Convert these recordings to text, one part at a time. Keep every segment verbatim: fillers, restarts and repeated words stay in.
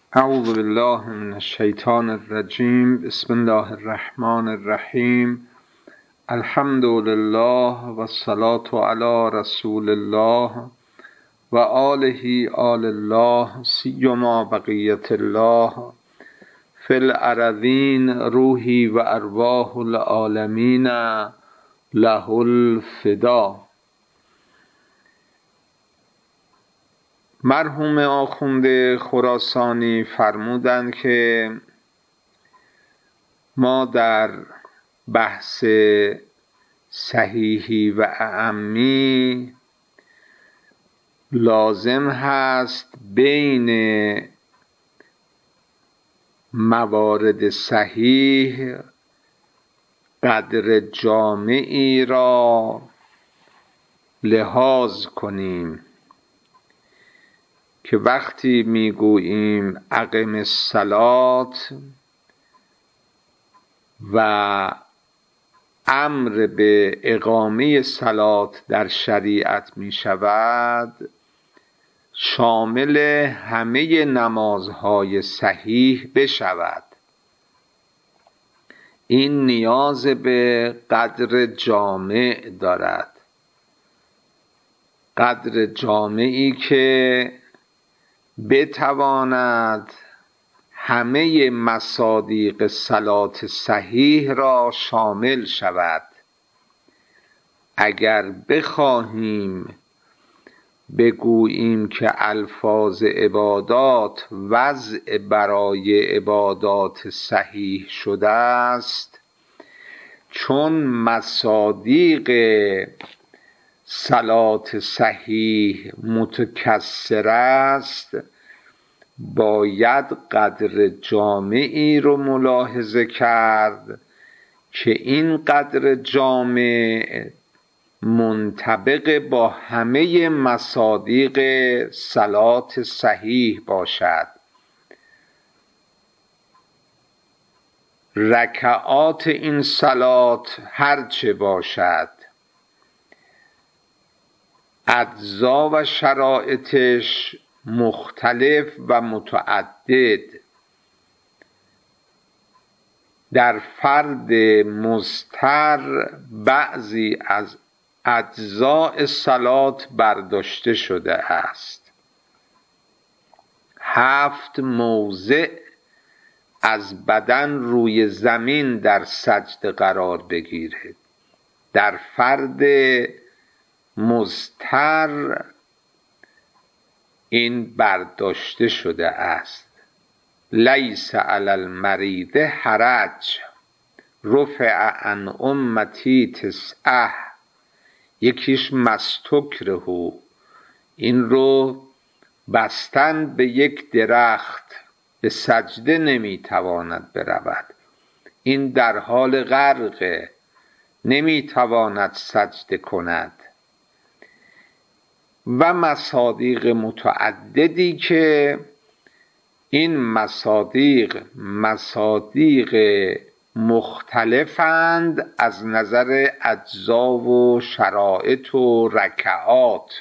اعوذ بالله من الشیطان الرجیم. بسم الله الرحمن الرحیم. الحمد لله و الصلاة علی رسول الله و آله آل الله سیما بقیت الله فی الارضین روحی و ارواح العالمین له الفدا. مرحوم آخوند خراسانی فرمودند که ما در بحث صحیحی و اعمی لازم هست بین موارد صحیح قدر جامعی را لحاظ کنیم که وقتی میگوییم اقم الصلاة و امر به اقامه صلات در شریعت می شود شامل همه نمازهای صحیح بشود. این نیاز به قدر جامع دارد، قدر جامعی که بتواند همه مصادیق صلات صحیح را شامل شود. اگر بخواهیم بگوییم که الفاظ عبادات وضع برای عبادات صحیح شده است، چون مصادیق صلات صحیح متکثر است، باید قدر جامعی رو ملاحظه کرد که این قدر جامع منطبق با همه مصادیق صلات صحیح باشد. رکعات این صلات هرچه باشد، اجزا و شرایطش مختلف و متعدد، در فرد مضطر بعضی از اجزاء صلات برداشته شده است. هفت موضع از بدن روی زمین در سجده قرار بگیرد. در فرد مضطر این برداشته شده است. لیس علی المریض حرج رفع عن امتی تسعه. یکیش مستکره، این رو بستن به یک درخت، به سجده نمیتواند برود، این در حال غرق نمیتواند سجده کند. و مصادیق متعددی که این مصادیق مصادیق مختلفند از نظر اجزا و شرایط و رکعات.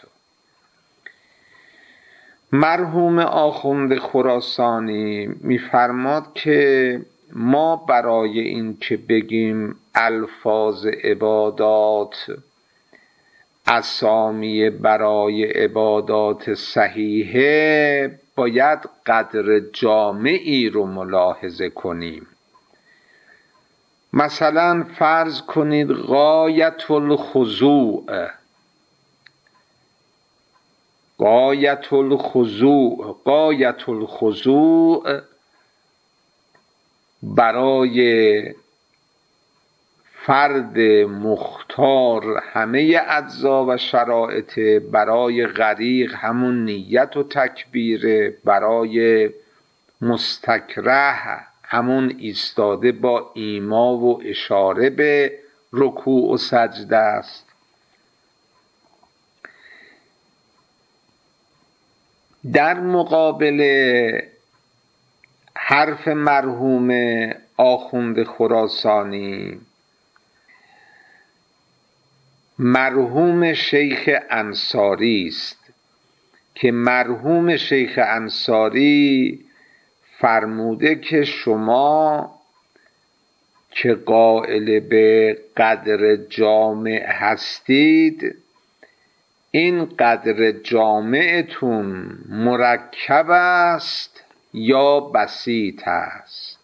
مرحوم آخوند خراسانی میفرماد که ما برای این که بگیم الفاظ عبادات اسامی برای عبادات صحیحه، باید قدر جامعی رو ملاحظه کنیم. مثلا فرض کنید غایت الخضوع، غایت الخضوع غایت الخضوع برای فرد مختار همه اجزا و شرایط، برای غریق همون نیت و تکبیر، برای مستکره همون ایستاده با ایما و اشاره به رکوع و سجده است. در مقابل حرف مرحوم آخوند خراسانی، مرحوم شیخ انصاری است که مرحوم شیخ انصاری فرموده که شما که قائل به قدر جامع هستید، این قدر جامعتون مرکب است یا بسیط است.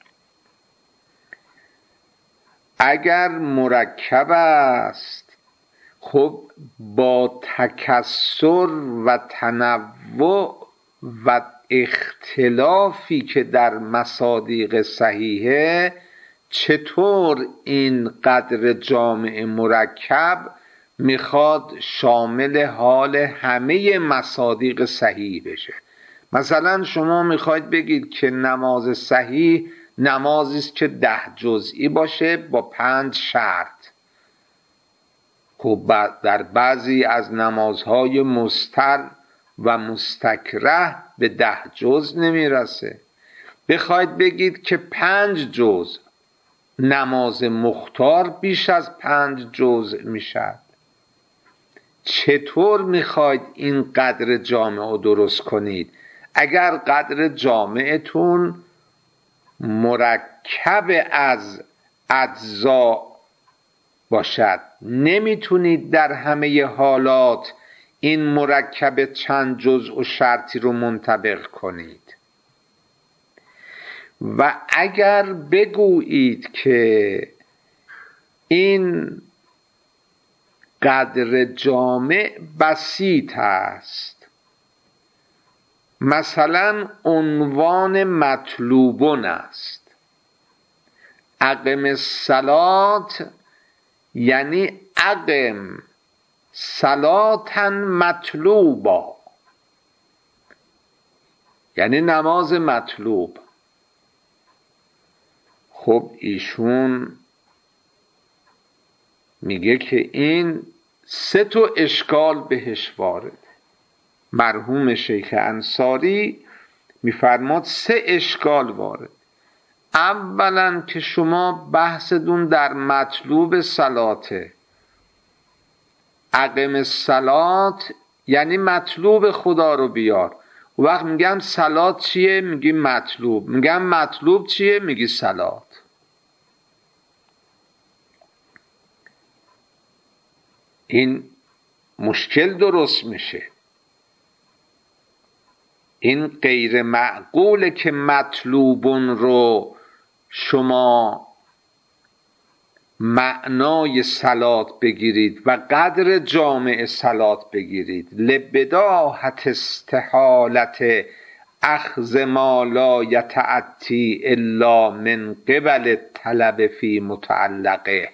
اگر مرکب است، خب با تکثر و تنوع و اختلافی که در مصادیق صحیحه، چطور این قدر جامع مرکب میخواد شامل حال همه مصادیق صحیح بشه؟ مثلا شما میخواید بگید که نماز صحیح نمازی است که ده جزئی باشه با پنج شرط. خب در بعضی از نمازهای مستر و مستکره به ده جز نمیرسه. بخواید بگید که پنج جز، نماز مختار بیش از پنج جز میشد. چطور میخواید این قدر جامع رو درست کنید؟ اگر قدر جامعتون مرکب از اجزا باشد، نمیتونید در همه حالات این مرکب چند جزء و شرطی رو منطبق کنید. و اگر بگویید که این قدر جامع بسیط است، مثلا عنوان مطلوبون است، اقم الصلات یعنی اقم صلاتا مطلوبا، یعنی نماز مطلوب. خب ایشون میگه که این سه تا اشکال بهش وارد. مرحوم شیخ انصاری میفرماد سه اشکال وارد. اولا که شما بحثتون در مطلوب صلاته، اقم الصلات یعنی مطلوب خدا رو بیار. وقت میگم صلات چیه؟ میگی مطلوب. میگم مطلوب چیه؟ میگی صلات. این مشکل درست میشه. این غیر معقوله که مطلوبون رو شما معنای صلات بگیرید و قدر جامع صلات بگیرید. لبداهت استحالت اخذ ما لا یتأتی الا من قبل طلب فی متعلقه.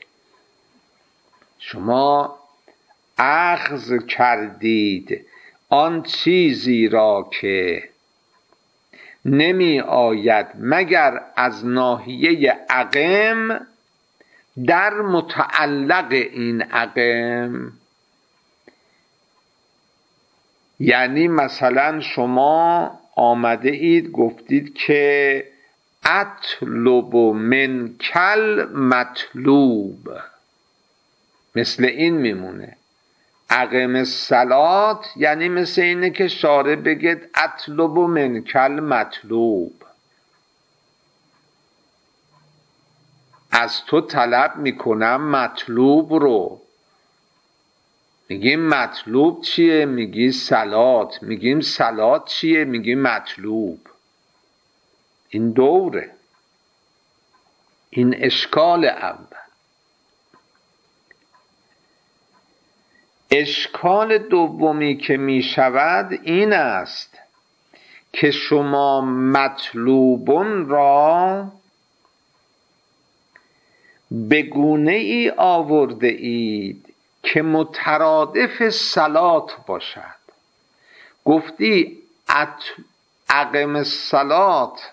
شما اخذ کردید آن چیزی را که نمی آید مگر از ناحیه اقم در متعلق این اقم. یعنی مثلا شما آمده اید گفتید که اطلب من کل مطلوب، مثل این میمونه. اقم الصلات یعنی مثل اینه که شارع بگید اطلب من کل مطلوب، از تو طلب میکنم مطلوب رو. میگیم مطلوب چیه؟ میگی صلات. میگیم صلات چیه؟ میگی مطلوب. این دوره. این اشکال اول. اشکال دومی که می شود این است که شما مطلوبون را به گونه ای آورده اید که مترادف صلات باشد. گفتی اقم الصلات،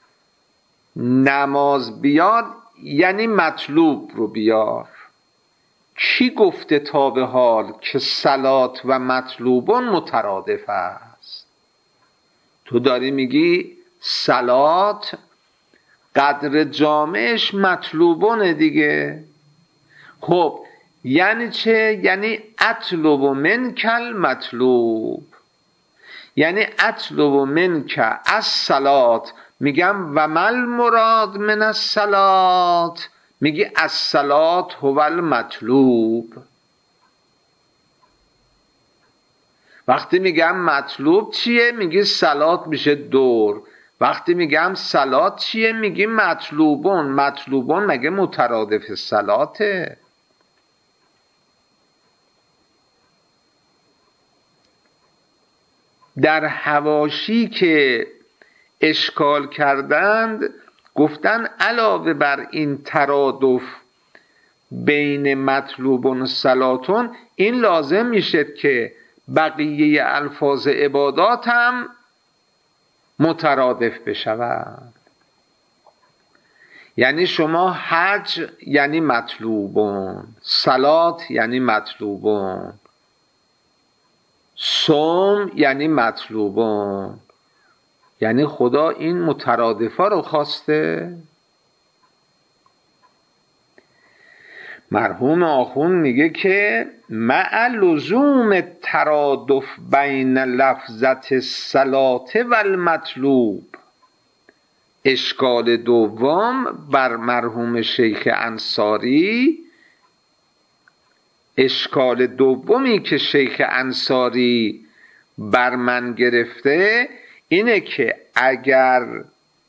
نماز بیار یعنی مطلوب رو بیار. کی گفته تا به حال که صلات و مطلوبون مترادف است؟ تو داری میگی صلات قدر جامعش مطلوبونه دیگه. خب یعنی چه؟ یعنی اطلب منک المطلوب، یعنی اطلب منک الصلات میگم و مل مراد من الصلات، میگی الصلات هو المطلوب. وقتی میگم مطلوب چیه میگی صلات میشه دور. وقتی میگم صلات چیه میگی مطلوبون. مطلوبون مگه مترادف صلاته؟ در حواشی که اشکال کردند گفتن علاوه بر این ترادف بین مطلوبون و صلاتون، این لازم میشه که بقیه الفاظ عبادات هم مترادف بشوند. یعنی شما حج یعنی مطلوبون، صلات یعنی مطلوبون، صوم یعنی مطلوبون. یعنی خدا این مترادفا رو خواسته. مرحوم آخوند میگه که مع لزوم ترادف بین لفظت الصلات و المطلوب. اشکال دوم بر مرحوم شیخ انصاری، اشکال دومی که شیخ انصاری بر من گرفته اینه که اگر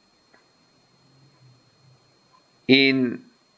این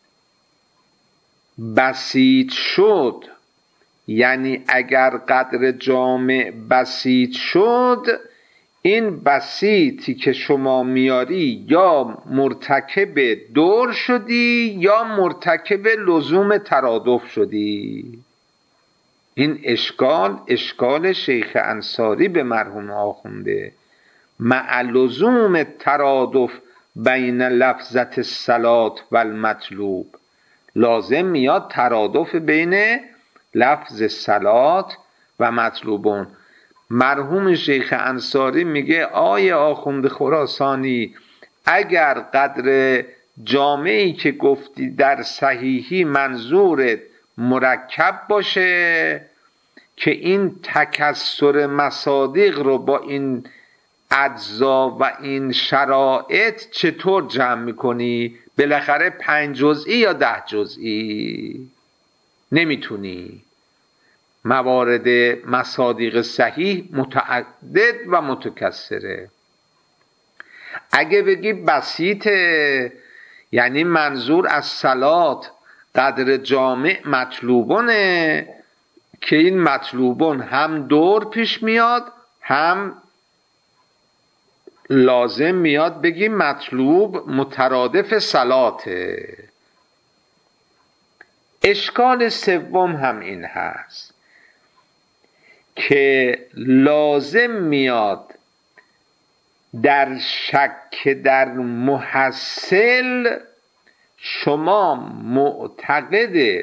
بسیط شد، یعنی اگر قدر جامع بسیط شد، این بسیطی که شما میاری یا مرتکب دور شدی یا مرتکب لزوم ترادف شدی. این اشکال اشکال شیخ انصاری به مرحوم آخونده. مع لزوم ترادف بین لفظت الصلات و المطلوب، لازم میاد ترادف بین لفظ صلات و مطلوبون. مرحوم شیخ انصاری میگه آیه آخوند خراسانی، اگر قدر جامعی که گفتی در صحیحی منظورت مرکب باشه که این تکسر مصادیق رو با این اجزا و این شرایط چطور جمع میکنی؟ بالاخره پنج جزئی یا ده جزئی نمیتونی. موارد مصادیق صحیح متعدد و متکثره. اگه بگی بسیطه یعنی منظور از صلات قدر جامع مطلوبونه که این مطلوبون هم دور پیش میاد هم لازم میاد بگی مطلوب مترادف صلاته. اشکال سوم هم این هست که لازم میاد در شک در محصل شما معتقد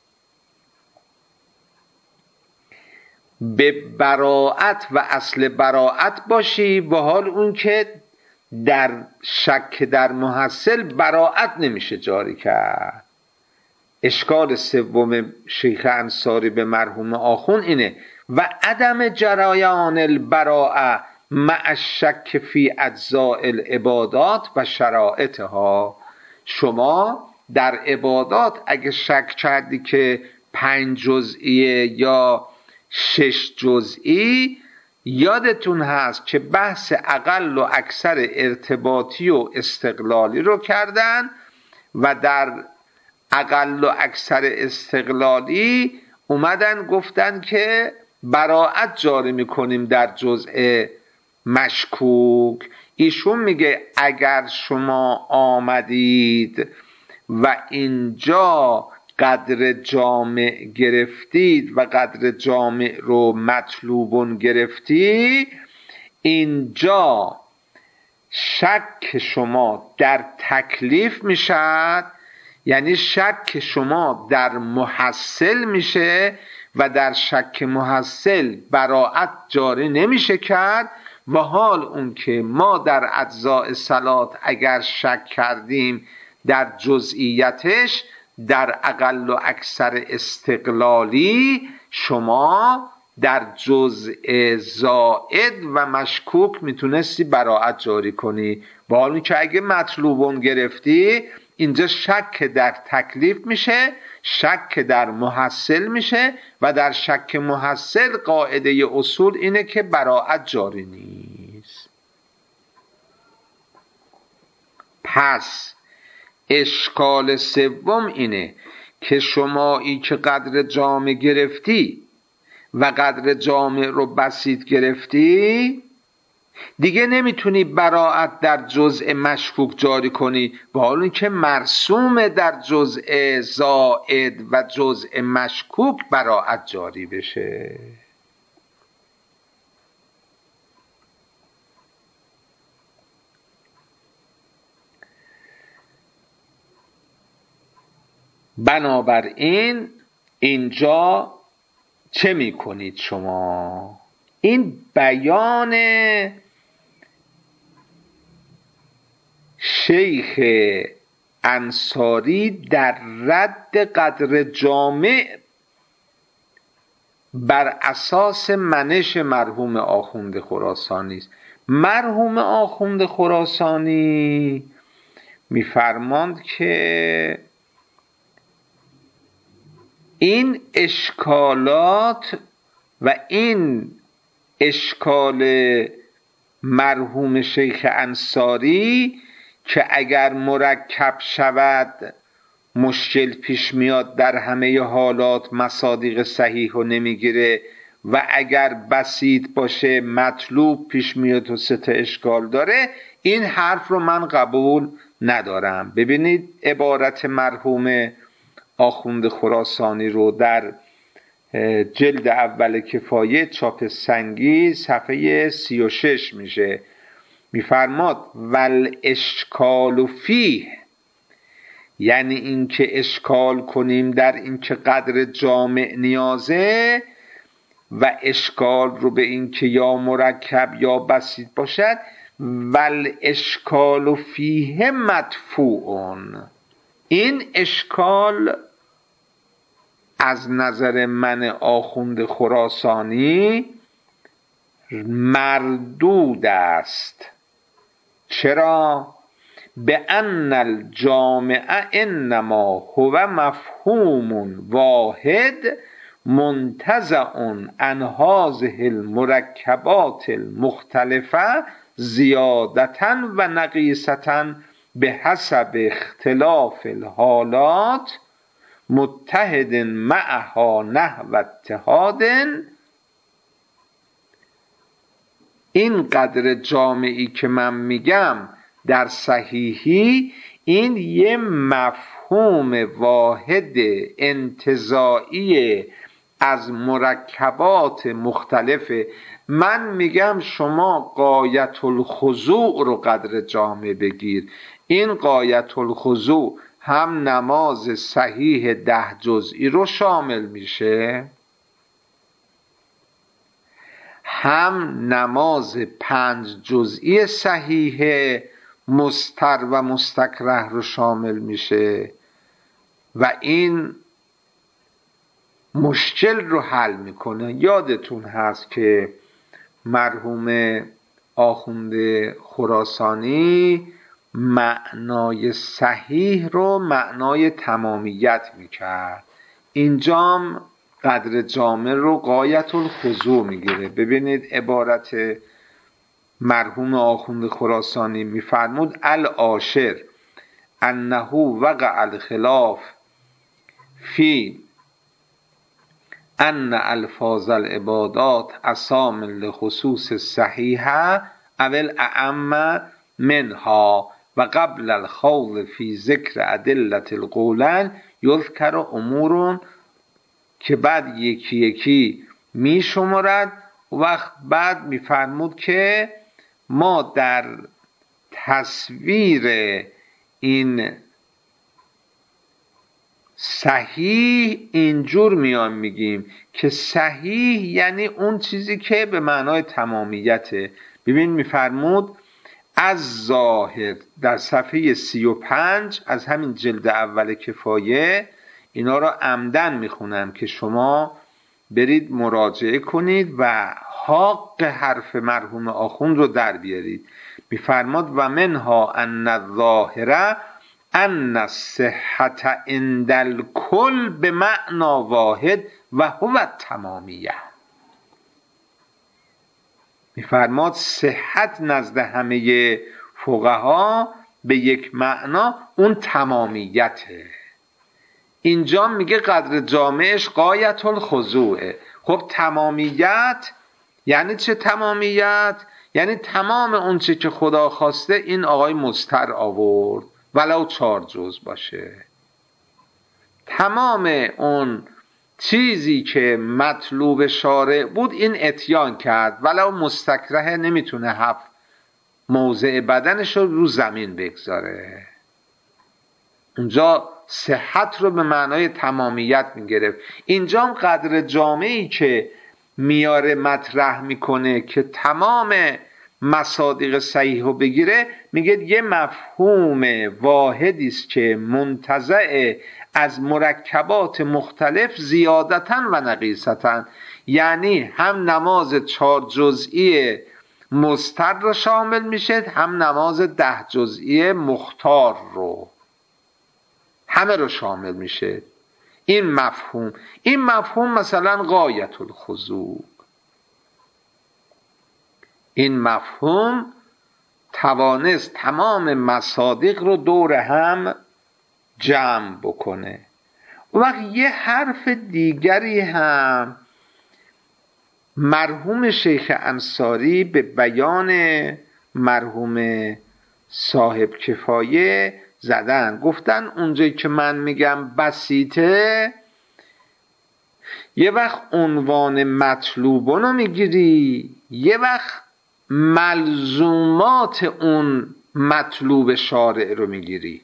به براءت و اصل براءت باشی، و حال اون که در شک در محصل براءت نمیشه جاری کرد. اشکال سوم شیخ انصاری به مرحوم آخون اینه و عدم جریان البراءه مع الشک فی اجزاء العبادات و شرائطها. شما در عبادات اگه شک کردی که پنج جزئیه یا شش جزئی، یادتون هست که بحث اقل و اکثر ارتباطی و استقلالی رو کردن و در اقل و اکثر استقلالی اومدن گفتن که براءت جاری میکنیم در جزء مشکوک. ایشون میگه اگر شما آمدید و اینجا قدر جامع گرفتید و قدر جامع رو مطلوبون گرفتی، اینجا شک شما در تکلیف میشد، یعنی شک شما در محصل میشه و در شک محصل براءت جاری نمیشه کرد. و حال اون که ما در اجزاء صلات اگر شک کردیم در جزئیتش، در اقل و اکثر استقلالی شما در جزء زائد و مشکوک میتونستی براعت جاری کنی. با حالی که اگه مطلوبون گرفتی اینجا شک در تکلیف میشه، شک در محصل میشه و در شک محصل قاعده اصول اینه که براعت جاری نیست. پس اشکال سوم اینه که شمایی که قدر جامع گرفتی و قدر جامع رو بسیط گرفتی دیگه نمیتونی براعت در جزء مشکوک جاری کنی، با حالی که مرسوم در جزء زائد و جزء مشکوک براعت جاری بشه. بنابراین اینجا چه میکنید شما؟ این بیان شیخ انصاری در رد قدر جامع بر اساس منش مرحوم آخوند خراسانی است. مرحوم آخوند خراسانی میفرماند که این اشکالات و این اشکال مرحوم شیخ انصاری که اگر مرکب شود مشکل پیش میاد، در همه حالات مصادیق صحیح رو نمیگیره، و اگر بسیط باشه مطلوب پیش میاد و سه تا اشکال داره، این حرف رو من قبول ندارم. ببینید عبارت مرحوم آخوند خراسانی رو در جلد اول کفایه چاپ سنگی صفحه سی و شش میشه، میفرماد ول اشکال فیه، یعنی این که اشکال کنیم در این که قدر جامع نیازه و اشکال رو به این که یا مرکب یا بسیط باشد، ول اشکال فیه مدفوعون، این اشکال از نظر من آخوند خراسانی مردود است. چرا؟ به ان الجامع انما هو مفهوم واحد منتزع عن هذه المرکبات المختلفه زیادتا و نقیصتا به حسب اختلاف الحالات متحد معها نحو اتحاد. این قدر جامعی که من میگم در صحیحی، این یه مفهوم واحد انتزاعی از مرکبات مختلفه. من میگم شما غایت الخضوع رو قدر جامع بگیر، این غایت الخضوع هم نماز صحیح ده جزئی رو شامل میشه، هم نماز پنج جزئی صحیح مستر و مستکره رو شامل میشه و این مشکل رو حل میکنه. یادتون هست که مرحوم آخوند خراسانی معنای صحیح رو معنای تمامیت میکرد، اینجام قدر جامع رو غایت الخضوع میگیره. ببینید عبارت مرحوم آخوند خراسانی میفرمود العاشر انه وقع الخلاف فی ان الفاظ العبادات اسام لخصوص صحیحه اول اعم منها و قبل الخوض فی ذکر ادلت القولن یذکر امورون، که بعد یکی یکی می شمارد. وقت بعد می فرمود که ما در تصویر این صحیح اینجور میان میگیم که صحیح یعنی اون چیزی که به معنای تمامیته. ببین میفرمود از ظاهر در صفحه سی و پنج از همین جلد اول کفایه، اینا را عمدن میخونم که شما برید مراجعه کنید و حق حرف مرحوم آخوند رو در بیارید. میفرماد و منها ان الظاهره ان الصحت عند الکل به معنی واحد و هو التمامیه. میفرماد صحت نزد همه فقها به یک معنا اون تمامیته. اینجا میگه قدر جامعش غایت الخضوعه. خب تمامیت یعنی چه تمامیت؟ یعنی تمام اون چه که خدا خواسته این آقای مضطر آورد ولو چهار جز باشه. تمام اون چیزی که مطلوب شارع بود این اتیان کرد ولو مستکره نمیتونه هفت موضع بدنش رو رو زمین بگذاره. اونجا صحت رو به معنای تمامیت میگرفت. اینجا هم قدر جامعی که میاره مطرح میکنه که تمام مصادیق صحیح رو بگیره، میگه یه مفهوم واحدی است که منتزع از مرکبات مختلف زیادتاً و نقیصتاً، یعنی هم نماز چهار جزئی مضطر رو شامل میشه، هم نماز ده جزئی مختار رو، همه رو شامل میشه. این مفهوم این مفهوم مثلا غایت الخضوع، این مفهوم توانست تمام مصادیق رو دور هم جمع بکنه. و وقت یه حرف دیگری هم مرحوم شیخ انصاری به بیان مرحوم صاحب کفایه زدن، گفتن اونجایی که من میگم بسیطه، یه وقت عنوان مطلوبون رو میگیری، یه وقت ملزومات اون مطلوب شارع رو میگیری.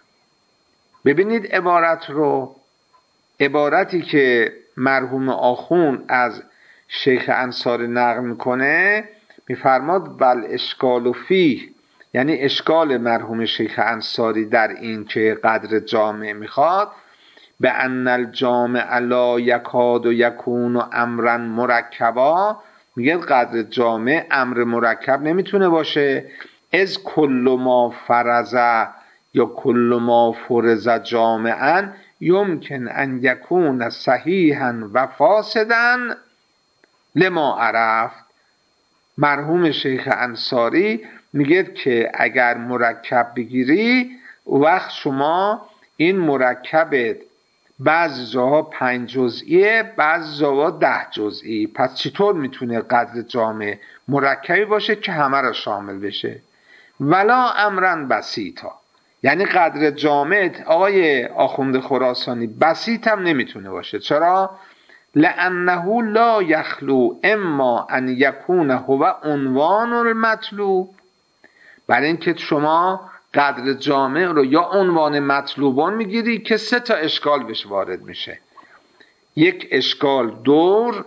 ببینید عبارت رو، عبارتی که مرحوم آخون از شیخ انصاری نقل میکنه، میفرماد بل اشکال فیه، یعنی اشکال مرحوم شیخ انصاری در این که قدر جامع میخواد، به ان الجامع لا یکاد و یکون و امرا مرکبا، میگه قدر جامع امر مرکب نمیتونه باشه. از کل ما فرض یا کل ما فرض جامعا یمکن ان یکون صحیحا و فاسدا لما عرفت. مرحوم شیخ انصاری میگه که اگر مرکب بگیری وقت شما این مرکبت بعض جاها پنج جزئیه، بعض جاها ده جزئی، پس چطور میتونه قدر جامع مرکبی باشه که همه را شامل بشه؟ ولا امرن بسیطا، یعنی قدر جامع آقای آخوند خراسانی بسیط هم نمیتونه باشه. چرا؟ لانه لا یخلو اما ان یکون هو عنوان المطلوب، برای اینکه شما قدر جامع رو یا عنوان مطلوبان میگیری که سه تا اشکال بهش وارد میشه. یک اشکال دور،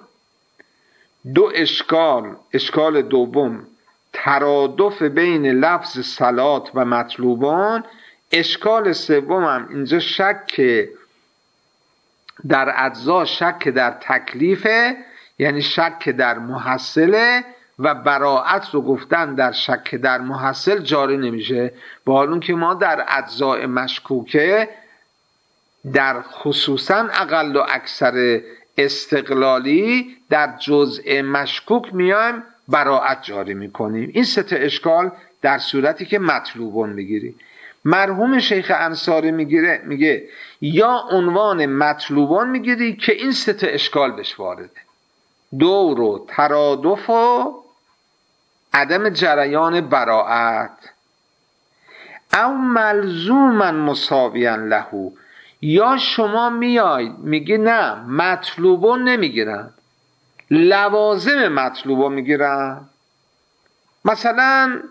دو اشکال، اشکال دوم ترادف بین لفظ صلات و مطلوبان، اشکال سوم هم اینجا شک در اجزا، شک در تکلیفه، یعنی شک در محصله، و براعت رو گفتن در شک در محصل جاری نمیشه، با حال که ما در اجزاء مشکوکه در خصوصا اقل و اکثر استقلالی در جزء مشکوک میایم براعت جاری میکنیم. این سه تا اشکال در صورتی که مطلوبون میگیری. مرحوم شیخ انصاری میگیره میگه یا عنوان مطلوبان میگیری که این سه تا اشکال بهش وارده، دور و ترادف و عدم جریان براعت، او ملزوما مساویا له، یا شما میای میگی نه مطلوبان نمیگیرن، لوازم مطلوبان میگیرن. مثلا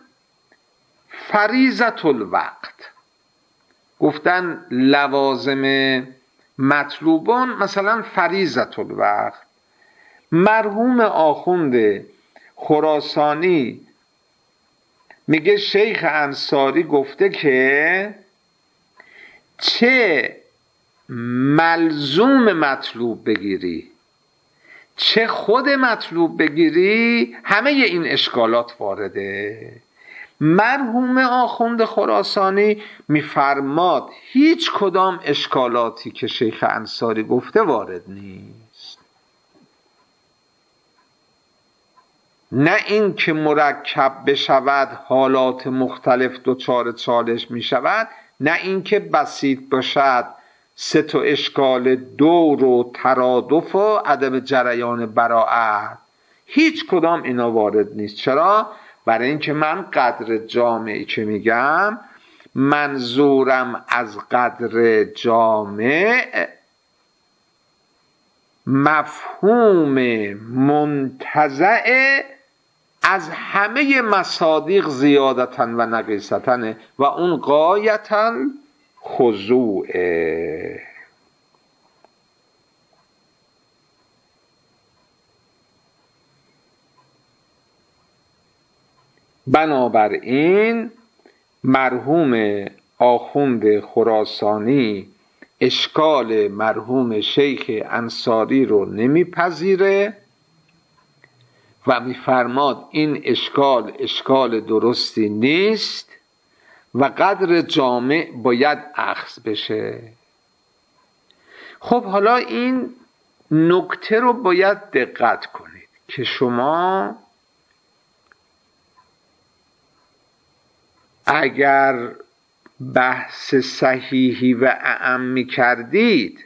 فریضت الوقت، گفتن لوازم مطلوبان مثلا فریضت الوقت. مرحوم آخوند خراسانی میگه شیخ انصاری گفته که چه ملزوم مطلوب بگیری، چه خود مطلوب بگیری همه این اشکالات وارده. مرحوم آخوند خراسانی میفرماد هیچ کدام اشکالاتی که شیخ انصاری گفته وارد نیست. نه این که مرکب بشود حالات مختلف دچار چالش می شود، نه این که بسیط باشد سه تا اشکال دور و ترادف و عدم جریان براعت، هیچ کدام اینا وارد نیست. چرا؟ برای اینکه من قدر جامعی که میگم منظورم از قدر جامع مفهوم منتزع از همه مصادیق زیادتاً و نقیصتاً و اون غایتاً خضوعه. بنابراین مرحوم آخوند خراسانی اشکال مرحوم شیخ انصاری رو نمیپذیره و میفرماد این اشکال اشکال درستی نیست و قدر جامع باید اخذ بشه. خب حالا این نکته رو باید دقت کنید که شما اگر بحث صحیحی و اعمی کردید،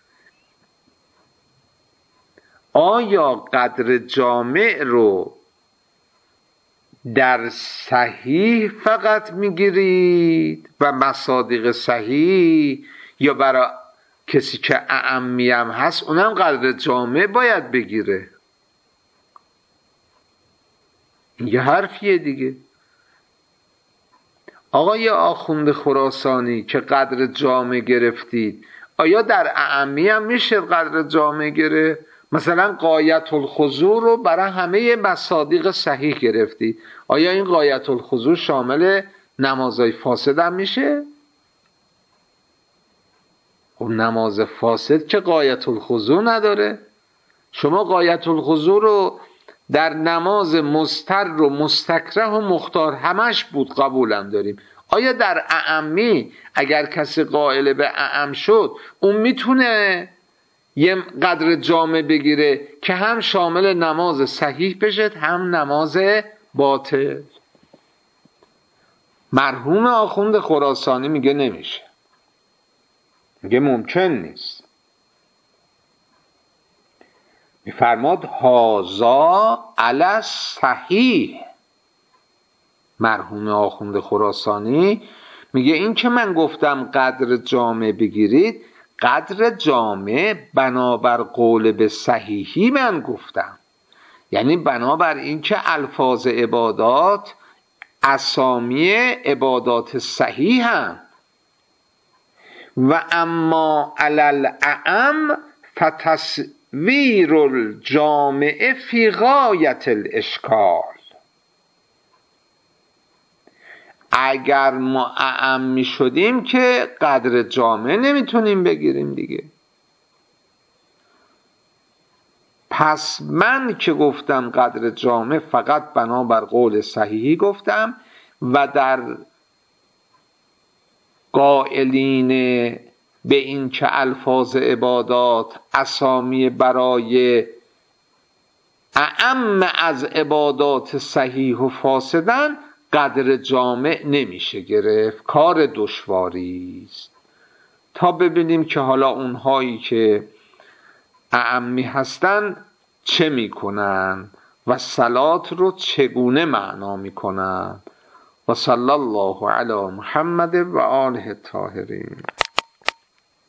آیا قدر جامع رو در صحیح فقط میگیرید و مصادیق صحیح، یا برای کسی که اعمی هم هست اونم قدر جامع باید بگیره؟ این یه حرفیه دیگه. آقای آخوند خراسانی که قدر جامع گرفتید، آیا در اعمی هم میشه قدر جامع گرفت؟ مثلا غایت الخضوع رو برای همه مصادیق صحیح گرفتید، آیا این غایت الخضوع شامل نمازهای فاسد هم میشه؟ خب نماز فاسد که غایت الخضوع نداره. شما غایت الخضوع رو در نماز مضطر و مستکره و مختار همش بود قبولم داریم. آیا در اعمی اگر کسی قائل به اعم شد اون میتونه یه قدر جامع بگیره که هم شامل نماز صحیح بشه هم نماز باطل؟ مرحوم آخوند خراسانی میگه نمیشه، میگه ممکن نیست. میفرماد هازا علی صحیح. مرحوم آخوند خراسانی میگه این که من گفتم قدر جامع بگیرید، قدر جامع بنابر قول به صحیحی من گفتم، یعنی بنابر این که الفاظ عبادات اسامی عبادات صحیح هم و اما علل اعم فتصویر الجامع فی غایت الاشکال. اگر ما اعم می شدیم که قدر جامع نمیتونیم بگیریم دیگه. پس من که گفتم قدر جامع فقط بنابر قول صحیحی گفتم و در قائلین به این که الفاظ عبادات اسامی برای اعم از عبادات صحیح و فاسدن، قدر جامع نمیشه گرفت، کار دشواری است. تا ببینیم که حالا اونهایی که اعمی هستن چه میکنن و صلات رو چگونه معنا میکنن. و صلی الله علی محمد و آله الطاهرین.